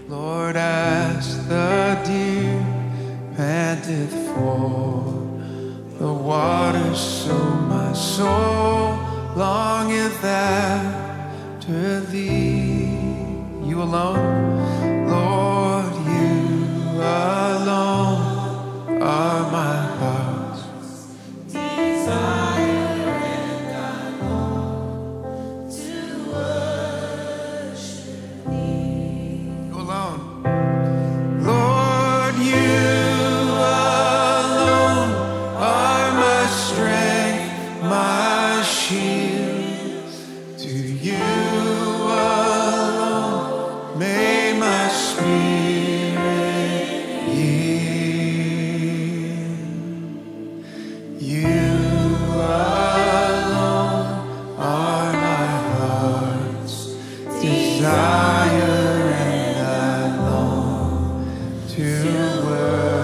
Lord, as the deer panteth for the waters, so my soul longeth after thee. You alone, Lord, you alone are my heart's desire, and I long to worship thee. You alone, Lord, you alone are my strength, my shield. To you alone may my spirit yield. You alone are my heart's desire, and I long to worship.